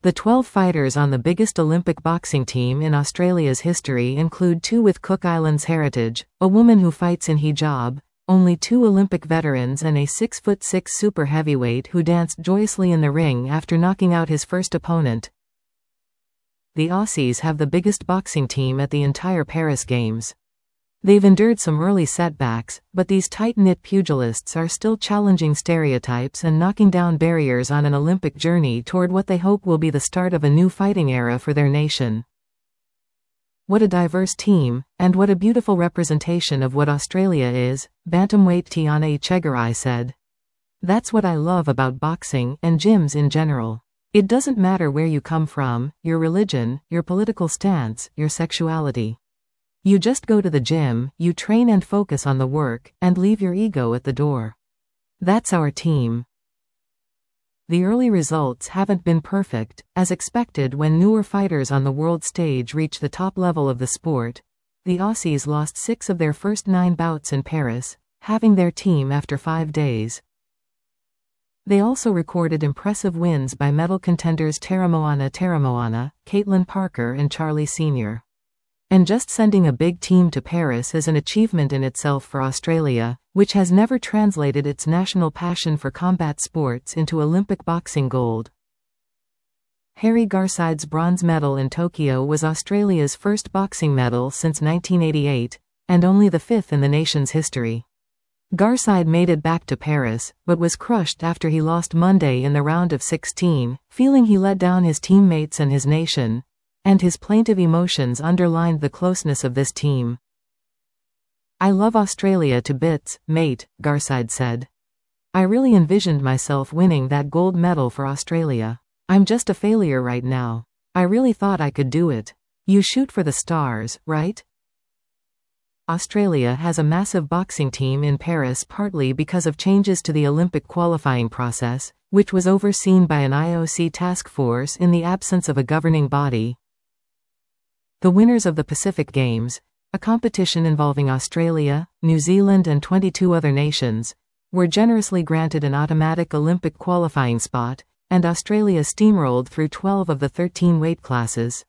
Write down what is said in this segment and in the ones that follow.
The 12 fighters on the biggest Olympic boxing team in Australia's history include 2 with Cook Islands heritage, a woman who fights in hijab, only 2 Olympic veterans and a 6'6" super heavyweight who danced joyously in the ring after knocking out his first opponent. The Aussies have the biggest boxing team at the entire Paris Games. They've endured some early setbacks, but these tight-knit pugilists are still challenging stereotypes and knocking down barriers on an Olympic journey toward what they hope will be the start of a new fighting era for their nation. What a diverse team, and what a beautiful representation of what Australia is, bantamweight Tiana Echegaray said. That's what I love about boxing and gyms in general. It doesn't matter where you come from, your religion, your political stance, your sexuality. You just go to the gym, you train and focus on the work, and leave your ego at the door. That's our team. The early results haven't been perfect, as expected when newer fighters on the world stage reach the top level of the sport. The Aussies lost 6 of their first 9 bouts in Paris, having their team after 5 days. They also recorded impressive wins by medal contenders Tara Moana, Caitlin Parker and Charlie Sr. And just sending a big team to Paris is an achievement in itself for Australia, which has never translated its national passion for combat sports into Olympic boxing gold. Harry Garside's bronze medal in Tokyo was Australia's first boxing medal since 1988, and only the 5th in the nation's history. Garside made it back to Paris, but was crushed after he lost Monday in the round of 16, feeling he let down his teammates and his nation. And his plaintive emotions underlined the closeness of this team. I love Australia to bits, mate, Garside said. I really envisioned myself winning that gold medal for Australia. I'm just a failure right now. I really thought I could do it. You shoot for the stars, right? Australia has a massive boxing team in Paris partly because of changes to the Olympic qualifying process, which was overseen by an IOC task force in the absence of a governing body. The winners of the Pacific Games, a competition involving Australia, New Zealand and 22 other nations, were generously granted an automatic Olympic qualifying spot, and Australia steamrolled through 12 of the 13 weight classes.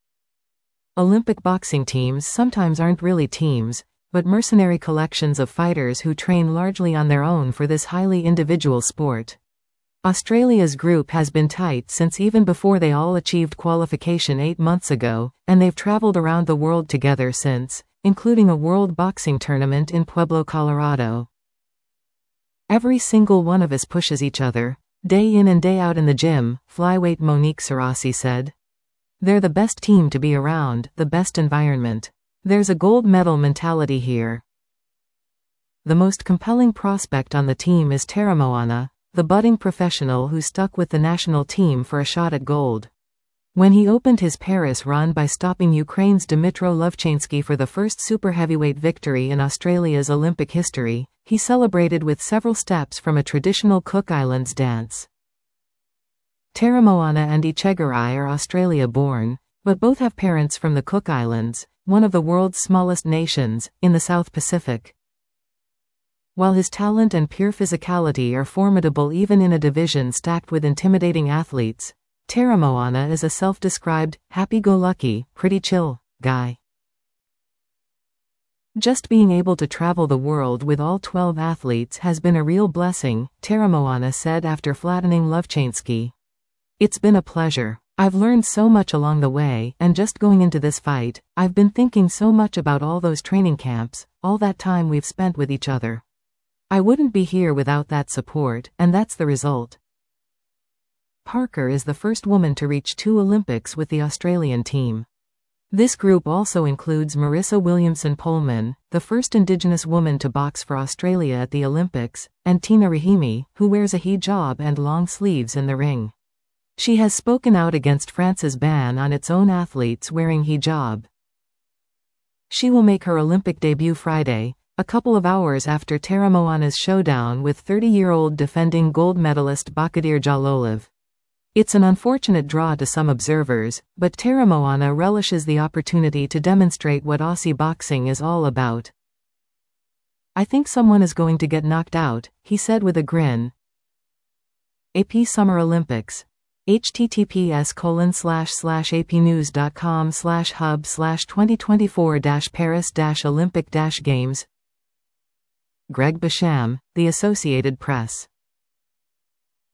Olympic boxing teams sometimes aren't really teams, but mercenary collections of fighters who train largely on their own for this highly individual sport. Australia's group has been tight since even before they all achieved qualification 8 months ago, and they've traveled around the world together since, including a world boxing tournament in Pueblo, Colorado. Every single one of us pushes each other, day in and day out in the gym, flyweight Monique Sarasi said. They're the best team to be around, the best environment. There's a gold medal mentality here. The most compelling prospect on the team is Tara Moana, the budding professional who stuck with the national team for a shot at gold. When he opened his Paris run by stopping Ukraine's Dmytro Lovchansky for the first super heavyweight victory in Australia's Olympic history, he celebrated with several steps from a traditional Cook Islands dance. Tara Moana and Echegaray are Australia-born, but both have parents from the Cook Islands, one of the world's smallest nations, in the South Pacific. While his talent and pure physicality are formidable even in a division stacked with intimidating athletes, Tara Moana is a self-described, happy-go-lucky, pretty chill guy. Just being able to travel the world with all 12 athletes has been a real blessing, Tara Moana said after flattening Lovchansky. It's been a pleasure. I've learned so much along the way, and just going into this fight, I've been thinking so much about all those training camps, all that time we've spent with each other. I wouldn't be here without that support, and that's the result. Parker is the first woman to reach 2 Olympics with the Australian team. This group also includes Marissa Williamson-Pohlman, the first Indigenous woman to box for Australia at the Olympics, and Tina Rahimi, who wears a hijab and long sleeves in the ring. She has spoken out against France's ban on its own athletes wearing hijab. She will make her Olympic debut Friday, a couple of hours after Tara Moana's showdown with 30-year-old defending gold medalist Bakadir Jalolov. It's an unfortunate draw to some observers, but Tara Moana relishes the opportunity to demonstrate what Aussie boxing is all about. I think someone is going to get knocked out, he said with a grin. AP Summer Olympics. https://apnews.com/hub/2024-Paris-Olympic-Games. Greg Basham, The Associated Press.